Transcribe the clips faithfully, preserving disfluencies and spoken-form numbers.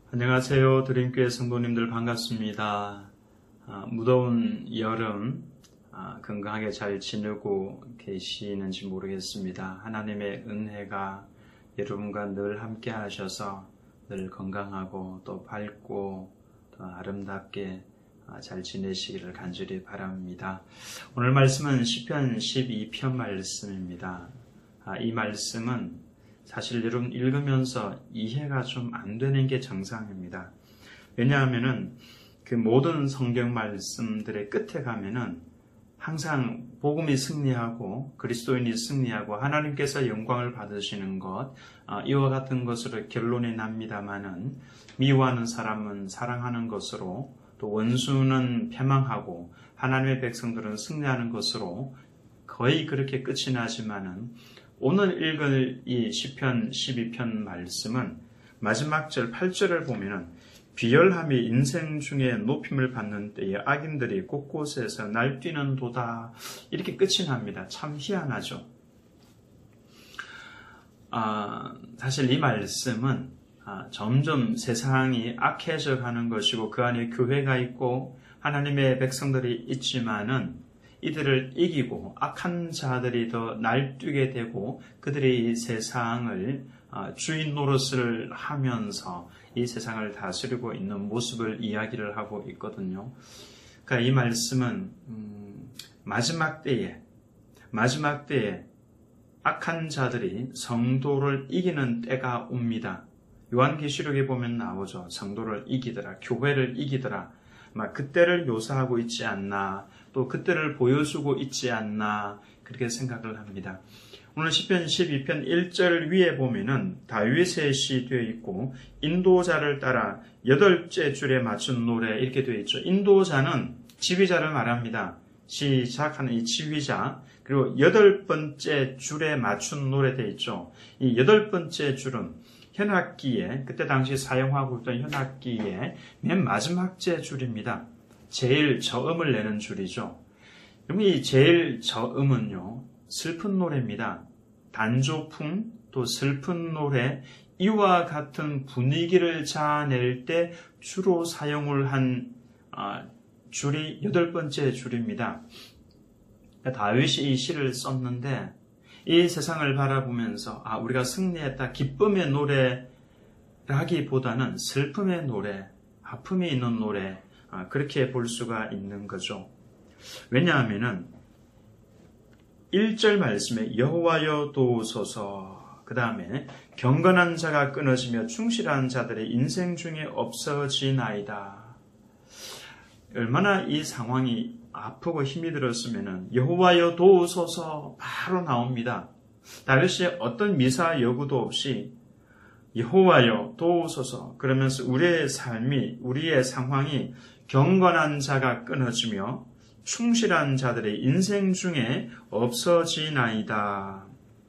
안녕하세요. 드림교회 성도님들 반갑습니다. 아, 무더운 여름 아, 건강하게 잘 지내고 계시는지 모르겠습니다. 하나님의 은혜가 여러분과 늘 함께 하셔서 늘 건강하고 또 밝고 또 아름답게 아, 잘 지내시기를 간절히 바랍니다. 오늘 말씀은 시편 십이 편 말씀입니다. 아, 이 말씀은 사실 여러분 읽으면서 이해가 좀 안 되는 게 정상입니다. 왜냐하면은 그 모든 성경 말씀들의 끝에 가면은 항상 복음이 승리하고 그리스도인이 승리하고 하나님께서 영광을 받으시는 것, 아, 이와 같은 것으로 결론이 납니다마는 미워하는 사람은 사랑하는 것으로 또 원수는 패망하고 하나님의 백성들은 승리하는 것으로 거의 그렇게 끝이 나지만은 오늘 읽을 이 시편 십이 편 말씀은 마지막 절 팔 절을 보면은 비열함이 인생 중에 높임을 받는 때에 악인들이 곳곳에서 날뛰는 도다 이렇게 끝이 납니다. 참 희한하죠. 아, 사실 이 말씀은 아, 점점 세상이 악해져 가는 것이고 그 안에 교회가 있고 하나님의 백성들이 있지만은 이들을 이기고 악한 자들이 더 날뛰게 되고 그들이 이 세상을 주인 노릇을 하면서 이 세상을 다스리고 있는 모습을 이야기를 하고 있거든요. 그러니까 이 말씀은 음, 마지막 때에 마지막 때에 악한 자들이 성도를 이기는 때가 옵니다. 요한계시록에 보면 나오죠. 성도를 이기더라, 교회를 이기더라. 막 그때를 묘사하고 있지 않나, 또 그때를 보여주고 있지 않나 그렇게 생각을 합니다. 오늘 시편 십이 편 일 절 위에 보면은 다윗의 시 되어 있고 인도자를 따라 여덟째 줄에 맞춘 노래 이렇게 되어 있죠. 인도자는 지휘자를 말합니다. 시작하는 이 지휘자, 그리고 여덟 번째 줄에 맞춘 노래 되어 있죠. 이 여덟 번째 줄은 현악기에, 그때 당시 사용하고 있던 현악기에 맨 마지막 째 줄입니다. 제일 저음을 내는 줄이죠. 이 제일 저음은요, 슬픈 노래입니다. 단조풍, 또 슬픈 노래, 이와 같은 분위기를 자아낼 때 주로 사용을 한 아, 줄이 여덟 번째 줄입니다. 다윗이 이 시를 썼는데 이 세상을 바라보면서 아, 우리가 승리했다, 기쁨의 노래라기보다는 슬픔의 노래, 아픔이 있는 노래, 아, 그렇게 볼 수가 있는 거죠. 왜냐하면은 일 절 말씀에 여호와여 도우소서, 그 다음에 경건한 자가 끊어지며 충실한 자들의 인생 중에 없어지나이다. 얼마나 이 상황이 아프고 힘이 들었으면은 여호와여 도우소서 바로 나옵니다. 다윗이 어떤 미사 여구도 없이 여호와여 도우소서 그러면서 우리의 삶이, 우리의 상황이 경건한 자가 끊어지며 충실한 자들의 인생 중에 없어지나이다.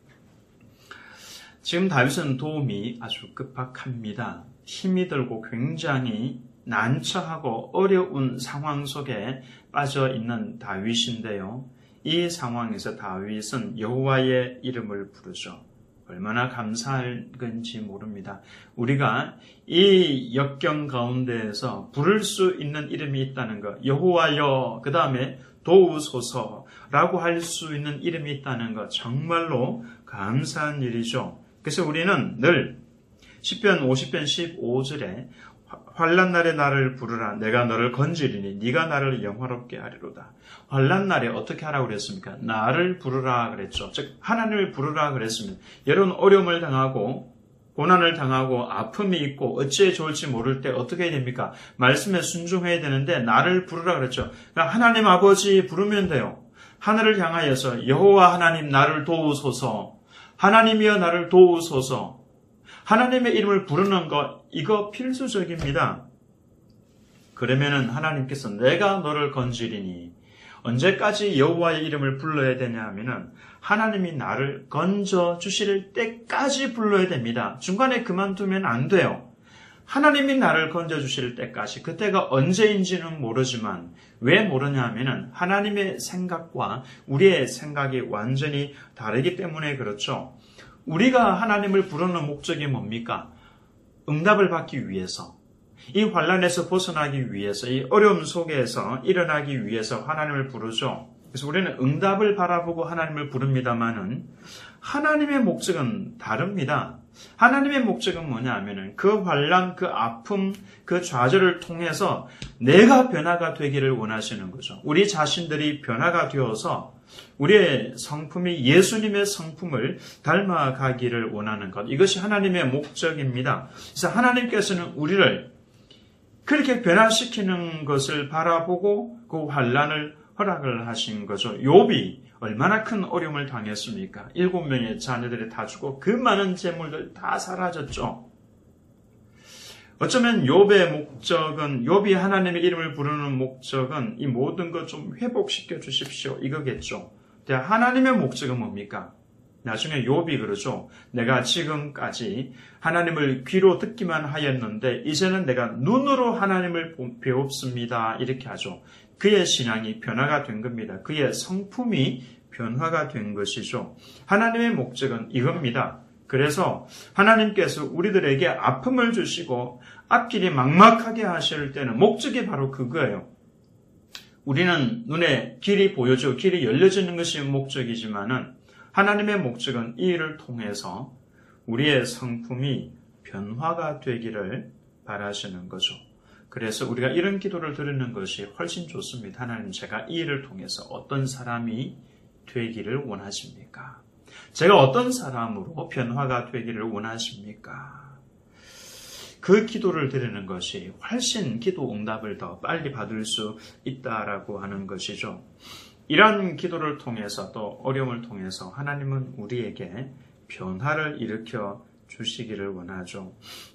지금 다윗은 도움이 아주 급박합니다. 힘이 들고 굉장히 난처하고 어려운 상황 속에 빠져 있는 다윗인데요. 이 상황에서 다윗은 여호와의 이름을 부르죠. 얼마나 감사할 건지 모릅니다. 우리가 이 역경 가운데에서 부를 수 있는 이름이 있다는 것, 여호와여, 그 다음에 도우소서라고 할 수 있는 이름이 있다는 것, 정말로 감사한 일이죠. 그래서 우리는 늘 시편 오십 편 십오 절에 환난 날에 나를 부르라, 내가 너를 건지리니 네가 나를 영화롭게 하리로다. 환난 날에 어떻게 하라고 그랬습니까? 나를 부르라 그랬죠. 즉 하나님을 부르라 그랬습니다. 여러분 어려움을 당하고 고난을 당하고 아픔이 있고 어찌해 좋을지 모를 때 어떻게 해야 됩니까? 말씀에 순종해야 되는데 나를 부르라 그랬죠. 그러니까 하나님 아버지 부르면 돼요. 하늘을 향하여서 여호와 하나님 나를 도우소서, 하나님이여 나를 도우소서, 하나님의 이름을 부르는 것, 이거 필수적입니다. 그러면은 하나님께서 내가 너를 건지리니, 언제까지 여호와의 이름을 불러야 되냐 하면은 하나님이 나를 건져 주실 때까지 불러야 됩니다. 중간에 그만두면 안 돼요. 하나님이 나를 건져 주실 때까지, 그때가 언제인지는 모르지만 왜 모르냐 하면은 하나님의 생각과 우리의 생각이 완전히 다르기 때문에 그렇죠. 우리가 하나님을 부르는 목적이 뭡니까? 응답을 받기 위해서, 이 환난에서 벗어나기 위해서, 이 어려움 속에서 일어나기 위해서 하나님을 부르죠. 그래서 우리는 응답을 바라보고 하나님을 부릅니다마는 하나님의 목적은 다릅니다. 하나님의 목적은 뭐냐 하면은 그 환난, 그 아픔, 그 좌절을 통해서 내가 변화가 되기를 원하시는 거죠. 우리 자신들이 변화가 되어서 우리의 성품이 예수님의 성품을 닮아가기를 원하는 것. 이것이 하나님의 목적입니다. 그래서 하나님께서는 우리를 그렇게 변화시키는 것을 바라보고 그 환난을 허락을 하신 거죠. 욥이 얼마나 큰 어려움을 당했습니까? 일곱 명의 자녀들이 다 죽고 그 많은 재물들 다 사라졌죠. 어쩌면 욥의 목적은, 욥이 하나님의 이름을 부르는 목적은 이 모든 것 좀 회복시켜 주십시오 이거겠죠. 근데 하나님의 목적은 뭡니까? 나중에 욥이 그러죠. 내가 지금까지 하나님을 귀로 듣기만 하였는데 이제는 내가 눈으로 하나님을 배웁습니다. 이렇게 하죠. 그의 신앙이 변화가 된 겁니다. 그의 성품이 변화가 된 것이죠. 하나님의 목적은 이겁니다. 그래서 하나님께서 우리들에게 아픔을 주시고 앞길이 막막하게 하실 때는 목적이 바로 그거예요. 우리는 눈에 길이 보여지고 길이 열려지는 것이 목적이지만은 하나님의 목적은 이 일을 통해서 우리의 성품이 변화가 되기를 바라시는 거죠. 그래서 우리가 이런 기도를 드리는 것이 훨씬 좋습니다. 하나님, 제가 이 일을 통해서 어떤 사람이 되기를 원하십니까? 제가 어떤 사람으로 변화가 되기를 원하십니까? 그 기도를 드리는 것이 훨씬 기도 응답을 더 빨리 받을 수 있다라고 하는 것이죠. 이런 기도를 통해서 또 어려움을 통해서 하나님은 우리에게 변화를 일으켜 주시기를 원하죠.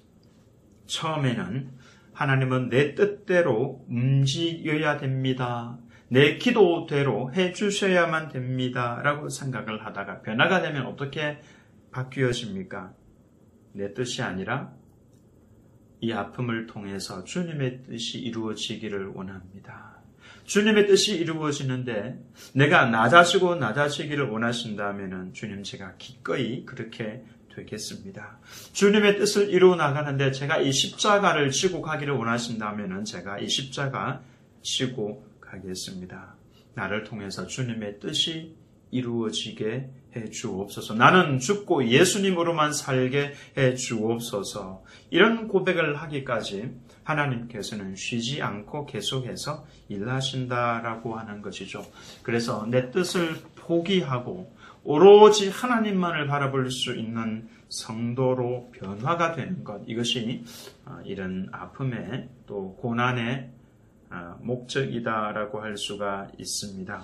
처음에는 하나님은 내 뜻대로 움직여야 됩니다. 내 기도대로 해주셔야만 됩니다. 라고 생각을 하다가 변화가 되면 어떻게 바뀌어집니까? 내 뜻이 아니라 이 아픔을 통해서 주님의 뜻이 이루어지기를 원합니다. 주님의 뜻이 이루어지는데 내가 낮아지고 낮아지기를 원하신다면 주님, 제가 기꺼이 그렇게 되겠습니다. 주님의 뜻을 이루어 나가는데 제가 이 십자가를 지고 가기를 원하신다면 제가 이 십자가 지고 가겠습니다. 나를 통해서 주님의 뜻이 이루어지게 해 주옵소서. 나는 죽고 예수님으로만 살게 해 주옵소서. 이런 고백을 하기까지 하나님께서는 쉬지 않고 계속해서 일하신다라고 하는 것이죠. 그래서 내 뜻을 포기하고 오로지 하나님만을 바라볼 수 있는 성도로 변화가 되는 것, 이것이 이런 아픔의 또 고난의 목적이다라고 할 수가 있습니다.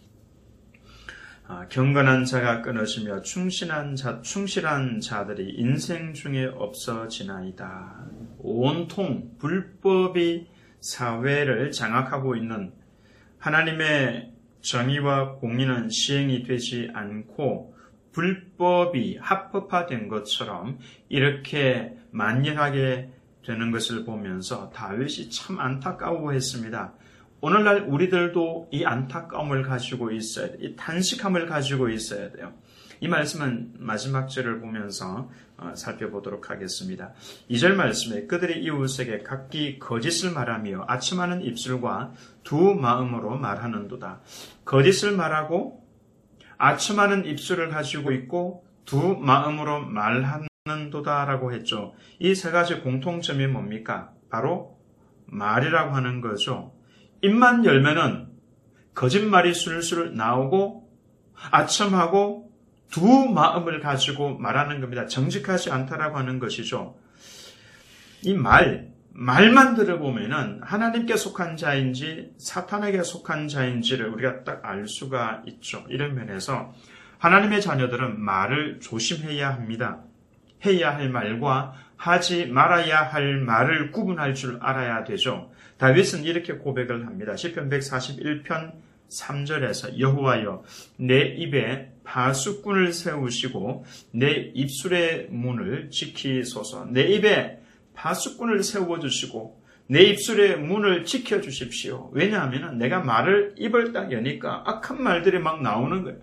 경건한 자가 끊어지며 충실한 자, 충실한 자들이 인생 중에 없어지나이다. 온통 불법이 사회를 장악하고 있는 하나님의 정의와 공의는 시행이 되지 않고 불법이 합법화된 것처럼 이렇게 만연하게 되는 것을 보면서 다윗이 참 안타까워했습니다. 오늘날 우리들도 이 안타까움을 가지고 있어야 돼요. 이 탄식함을 가지고 있어야 돼요. 이 말씀은 마지막 절을 보면서 살펴보도록 하겠습니다. 이 절 말씀에 그들이 이웃에게 각기 거짓을 말하며 아첨하는 입술과 두 마음으로 말하는도다. 거짓을 말하고 아첨하는 입술을 가지고 있고 두 마음으로 말하는도다라고 했죠. 이 세 가지 공통점이 뭡니까? 바로 말이라고 하는 거죠. 입만 열면은 거짓말이 술술 나오고 아첨하고 두 마음을 가지고 말하는 겁니다. 정직하지 않다라고 하는 것이죠. 이 말, 말만 들어보면은 하나님께 속한 자인지 사탄에게 속한 자인지를 우리가 딱 알 수가 있죠. 이런 면에서 하나님의 자녀들은 말을 조심해야 합니다. 해야 할 말과 하지 말아야 할 말을 구분할 줄 알아야 되죠. 다윗은 이렇게 고백을 합니다. 시편 백사십일 편 삼 절에서 여호와여 내 입에 파수꾼을 세우시고 내 입술의 문을 지키소서. 내 입에 파수꾼을 세워주시고 내 입술의 문을 지켜주십시오. 왜냐하면 내가 말을 입을 딱 여니까 악한 말들이 막 나오는 거예요.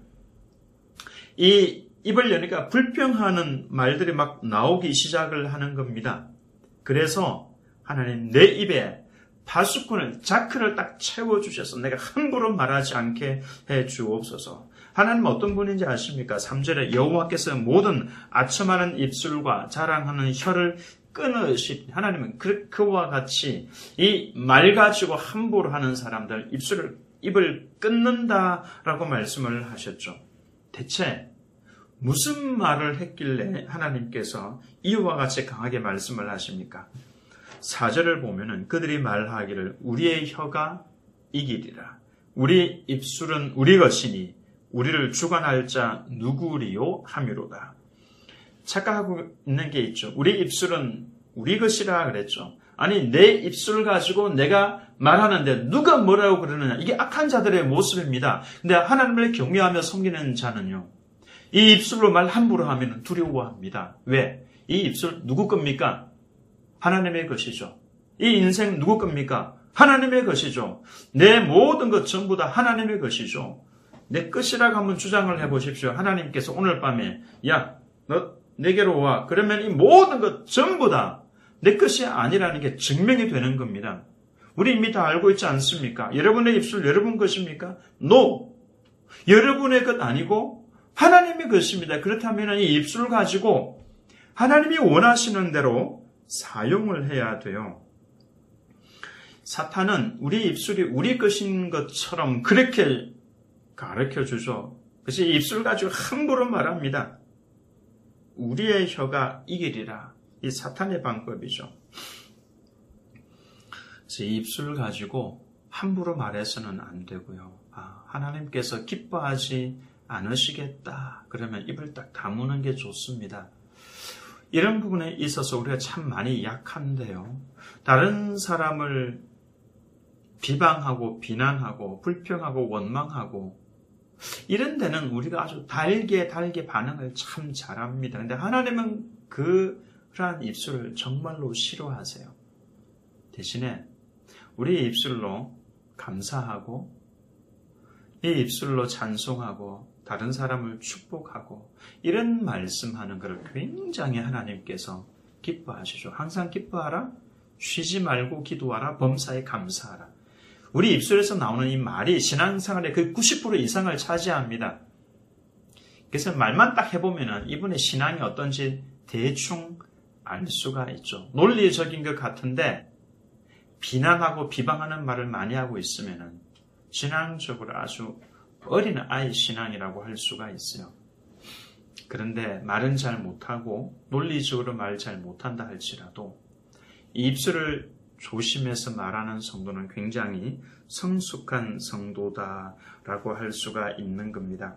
이 입을 여니까 불평하는 말들이 막 나오기 시작을 하는 겁니다. 그래서 하나님 내 입에 파수꾼을 자크를 딱 채워주셔서 내가 함부로 말하지 않게 해 주옵소서. 하나님 어떤 분인지 아십니까? 삼 절에 여호와께서 모든 아첨하는 입술과 자랑하는 혀를 끊으시. 하나님은 그, 그와 같이 이 말 가지고 함부로 하는 사람들 입술을 입을 끊는다라고 말씀을 하셨죠. 대체 무슨 말을 했길래 하나님께서 이와 같이 강하게 말씀을 하십니까? 사 절을 보면은 그들이 말하기를 우리의 혀가 이기리라. 우리 입술은 우리 것이니 우리를 주관할 자 누구리요 함이로다. 착각하고 있는 게 있죠. 우리 입술은 우리 것이라 그랬죠. 아니 내 입술 가지고 내가 말하는데 누가 뭐라고 그러느냐. 이게 악한 자들의 모습입니다. 근데 하나님을 경외하며 섬기는 자는요. 이 입술로 말 함부로 하면 두려워합니다. 왜? 이 입술 누구 겁니까? 하나님의 것이죠. 이 인생 누구 겁니까? 하나님의 것이죠. 내 모든 것 전부 다 하나님의 것이죠. 내 것이라고 한번 주장을 해보십시오. 하나님께서 오늘 밤에 야, 너 내게로 와. 그러면 이 모든 것 전부 다 내 것이 아니라는 게 증명이 되는 겁니다. 우리 이미 다 알고 있지 않습니까? 여러분의 입술 여러분 것입니까? No. 여러분의 것 아니고 하나님의 것입니다. 그렇다면 이 입술 가지고 하나님이 원하시는 대로 사용을 해야 돼요. 사탄은 우리 입술이 우리 것인 것처럼 그렇게 가르쳐주죠. 그래서 이 입술 가지고 함부로 말합니다. 우리의 혀가 이기리라. 이 사탄의 방법이죠. 그래서 이 입술 가지고 함부로 말해서는 안 되고요. 아, 하나님께서 기뻐하지 않으시겠다. 그러면 입을 딱 다무는 게 좋습니다. 이런 부분에 있어서 우리가 참 많이 약한데요. 다른 사람을 비방하고 비난하고 불평하고 원망하고 이런 데는 우리가 아주 달게 달게 반응을 참 잘합니다. 근데 하나님은 그러한 입술을 정말로 싫어하세요. 대신에 우리의 입술로 감사하고 이 입술로 찬송하고 다른 사람을 축복하고 이런 말씀하는 것을 굉장히 하나님께서 기뻐하시죠. 항상 기뻐하라. 쉬지 말고 기도하라. 범사에 감사하라. 우리 입술에서 나오는 이 말이 신앙생활의 그 구십 퍼센트 이상을 차지합니다. 그래서 말만 딱 해보면 이분의 신앙이 어떤지 대충 알 수가 있죠. 논리적인 것 같은데 비난하고 비방하는 말을 많이 하고 있으면 신앙적으로 아주 어린 아이 신앙이라고 할 수가 있어요. 그런데 말은 잘 못하고 논리적으로 말 잘 못한다 할지라도 이 입술을 조심해서 말하는 성도는 굉장히 성숙한 성도다라고 할 수가 있는 겁니다.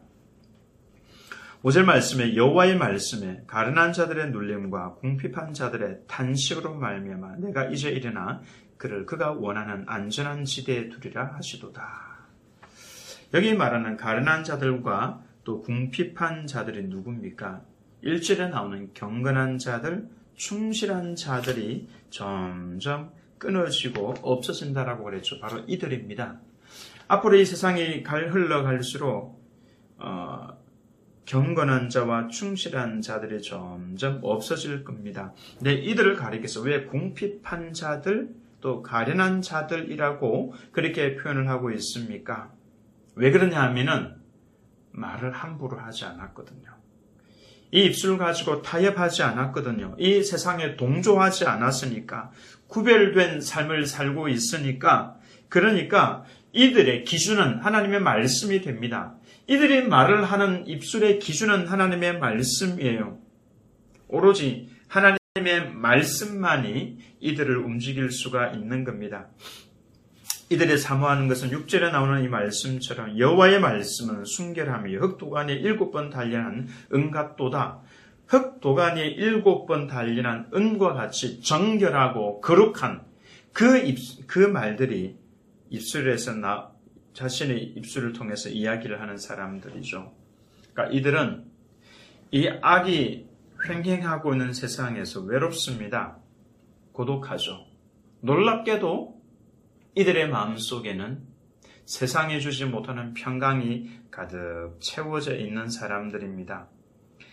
오 절 말씀에 여호와의 말씀에 가련한 자들의 눌림과 궁핍한 자들의 탄식으로 말미암아 내가 이제 일어나 그를 그가 원하는 안전한 지대에 두리라 하시도다. 여기 말하는 가련한 자들과 또 궁핍한 자들이 누굽니까? 일 절에 나오는 경건한 자들, 충실한 자들이 점점 끊어지고 없어진다라고 그랬죠. 바로 이들입니다. 앞으로 이 세상이 갈 흘러갈수록 어, 경건한 자와 충실한 자들이 점점 없어질 겁니다. 근데 이들을 가리켜서 왜 궁핍한 자들 또 가련한 자들이라고 그렇게 표현을 하고 있습니까? 왜 그러냐 하면은 말을 함부로 하지 않았거든요. 이 입술 가지고 타협하지 않았거든요. 이 세상에 동조하지 않았으니까 구별된 삶을 살고 있으니까 그러니까 이들의 기준은 하나님의 말씀이 됩니다. 이들이 말을 하는 입술의 기준은 하나님의 말씀이에요. 오로지 하나님의 말씀만이 이들을 움직일 수가 있는 겁니다. 이들이 사모하는 것은 육 절에 나오는 이 말씀처럼 여호와의 말씀은 순결함이 흑도간이 일곱 번 단련한 은같도다. 흑도간이 일곱 번 단련한 은과 같이 정결하고 거룩한 그, 입, 그 말들이 입술에서 나, 자신의 입술을 통해서 이야기를 하는 사람들이죠. 그러니까 이들은 이 악이 횡행하고 있는 세상에서 외롭습니다. 고독하죠. 놀랍게도 이들의 마음속에는 세상에 주지 못하는 평강이 가득 채워져 있는 사람들입니다.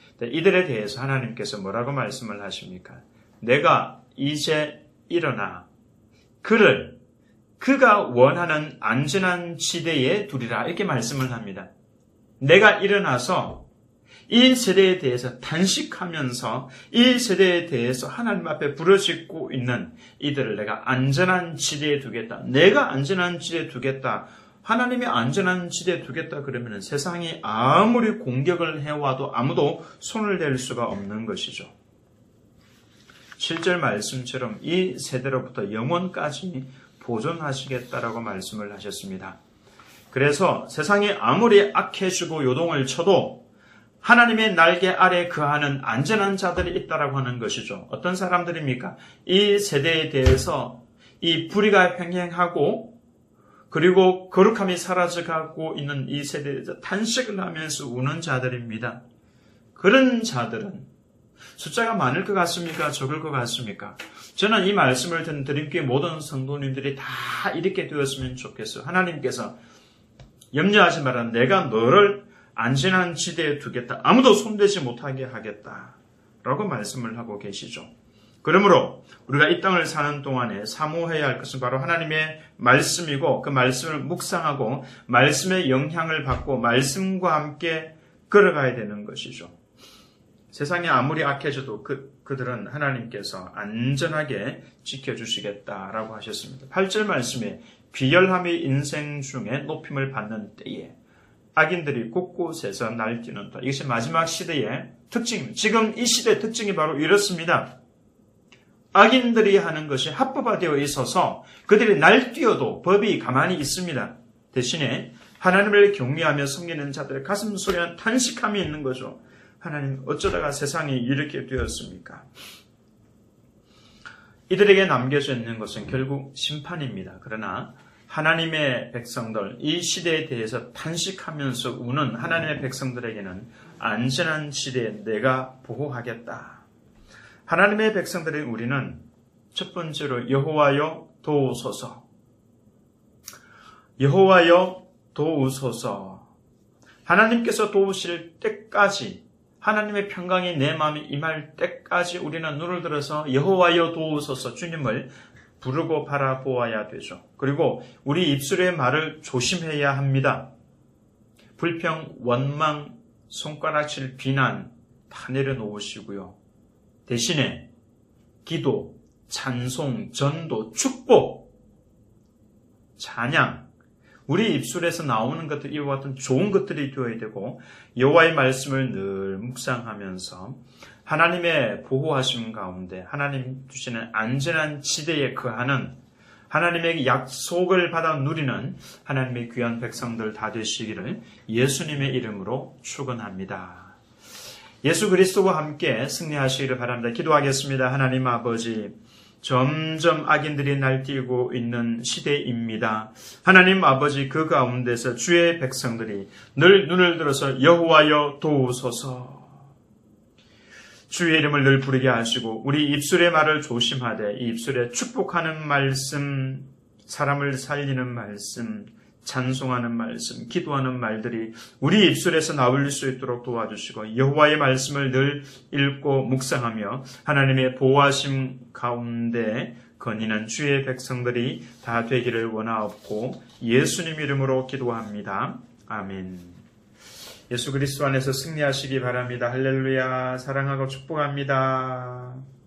이들에 대해서 하나님께서 뭐라고 말씀을 하십니까? 내가 이제 일어나 그를 그가 원하는 안전한 지대에 두리라 이렇게 말씀을 합니다. 내가 일어나서 이 세대에 대해서 단식하면서 이 세대에 대해서 하나님 앞에 부르짖고 있는 이들을 내가 안전한 지대에 두겠다. 내가 안전한 지대에 두겠다. 하나님이 안전한 지대에 두겠다 그러면 세상이 아무리 공격을 해와도 아무도 손을 댈 수가 없는 것이죠. 칠 절 말씀처럼 이 세대로부터 영원까지 보존하시겠다라고 말씀을 하셨습니다. 그래서 세상이 아무리 악해지고 요동을 쳐도 하나님의 날개 아래 거하는 안전한 자들이 있다라고 하는 것이죠. 어떤 사람들입니까? 이 세대에 대해서 이 불의가 횡행하고 그리고 거룩함이 사라져가고 있는 이 세대에서 탄식을 하면서 우는 자들입니다. 그런 자들은 숫자가 많을 것 같습니까? 적을 것 같습니까? 저는 이 말씀을 듣는 드림교회 모든 성도님들이 다 이렇게 되었으면 좋겠어요. 하나님께서 염려하지 마라. 내가 너를 안전한 지대에 두겠다. 아무도 손대지 못하게 하겠다. 라고 말씀을 하고 계시죠. 그러므로 우리가 이 땅을 사는 동안에 사모해야 할 것은 바로 하나님의 말씀이고 그 말씀을 묵상하고 말씀의 영향을 받고 말씀과 함께 걸어가야 되는 것이죠. 세상이 아무리 악해져도 그, 그들은 하나님께서 안전하게 지켜주시겠다라고 하셨습니다. 팔 절 말씀에 비열함이 인생 중에 높임을 받는 때에 악인들이 곳곳에서 날뛰는다. 이것이 마지막 시대의 특징입니다. 지금 이 시대의 특징이 바로 이렇습니다. 악인들이 하는 것이 합법화되어 있어서 그들이 날뛰어도 법이 가만히 있습니다. 대신에 하나님을 경외하며 섬기는 자들의 가슴 속에는 탄식함이 있는 거죠. 하나님 어쩌다가 세상이 이렇게 되었습니까? 이들에게 남겨져 있는 것은 결국 심판입니다. 그러나 하나님의 백성들, 이 시대에 대해서 탄식하면서 우는 하나님의 백성들에게는 안전한 시대에 내가 보호하겠다. 하나님의 백성들인 우리는 첫 번째로 여호와여 도우소서. 여호와여 도우소서. 하나님께서 도우실 때까지 하나님의 평강이 내 마음에 임할 때까지 우리는 눈을 들어서 여호와여 도우소서 주님을 부르고 바라보아야 되죠. 그리고 우리 입술의 말을 조심해야 합니다. 불평, 원망, 손가락질, 비난 다 내려놓으시고요. 대신에 기도, 찬송, 전도, 축복, 찬양, 우리 입술에서 나오는 것들 이와 같은 좋은 것들이 되어야 되고 여호와의 말씀을 늘 묵상하면서 하나님의 보호하심 가운데 하나님 주시는 안전한 지대에 거하는 하나님의 약속을 받아 누리는 하나님의 귀한 백성들 다 되시기를 예수님의 이름으로 축원합니다. 예수 그리스도와 함께 승리하시기를 바랍니다. 기도하겠습니다. 하나님 아버지, 점점 악인들이 날뛰고 있는 시대입니다. 하나님 아버지, 그 가운데서 주의 백성들이 늘 눈을 들어서 여호와여 도우소서. 주의 이름을 늘 부르게 하시고 우리 입술의 말을 조심하되 이 입술에 축복하는 말씀, 사람을 살리는 말씀, 찬송하는 말씀, 기도하는 말들이 우리 입술에서 나올 수 있도록 도와주시고 여호와의 말씀을 늘 읽고 묵상하며 하나님의 보호하심 가운데 거니는 주의 백성들이 다 되기를 원하옵고 예수님 이름으로 기도합니다. 아멘. 예수 그리스도 안에서 승리하시기 바랍니다. 할렐루야. 사랑하고 축복합니다.